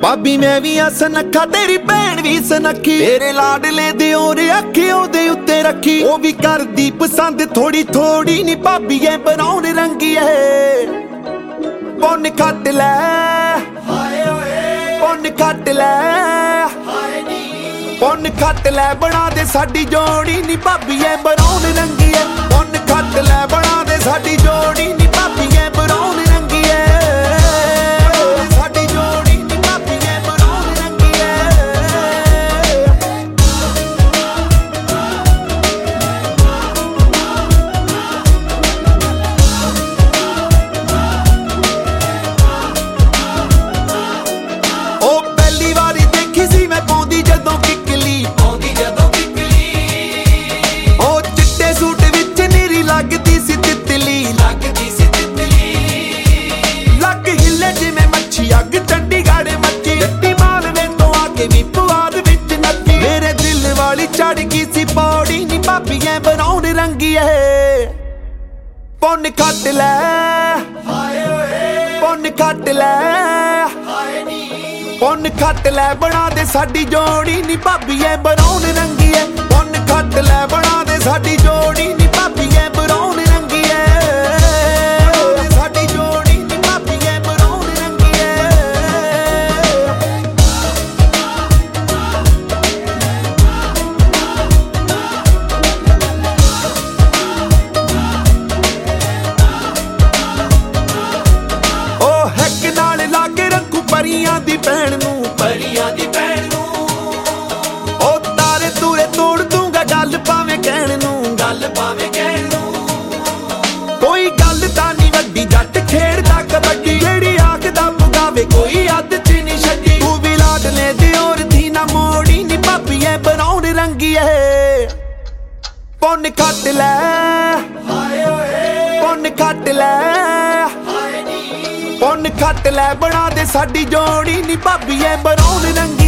भाभी मैं भी आ सनखा तेरी भैन भी सनखी तेरे लाडले दिओर अखी ओदे उत्ते रखी ओ भी करदी पसंद थोड़ी थोड़ी नी भाभी ऐ ब्राउन रंगी है पुन खट लै पुन खट लै पुन खट लै बना दे साडी जोड़ी नी भाभी ऐ ब्राउन रंगी है पुन खट लै बना दे साडी जोड़ी नी भाभी ऐ ब्राउन रंगी है चढ़ गई सी पौड़ी नी भाभी ऐ ब्राउन रंगी है पुन खट लै पुन खट लै पुन खट लै बना दे साडी जोड़ी नी भाभी ऐ ब्राउन रंगी है पुन खट लै बना दे साडी जोड़ी नी भाभी ऐ ब्राउन रंगी है साडी जोड़ी नी भाभी ऐ ब्राउन रंगी है परियां दी भैन नूं ओ तारे तूरे तोड़ दूंगा गल पावे कहण नूं कोई गल तां नी वड्डी जट खेड़दा कबड्डी जेड़ी आखदा पुगावे कोई अद च नी छड्डी तू भी लाडले दिओर थी ना मोड़ी नी भाभी ऐ ब्राउन रंगी है पुन खट लै पुन खट लै पुन खट लै बना दे साडी जोड़ी नी भाभी ऐ ब्राउन रंगी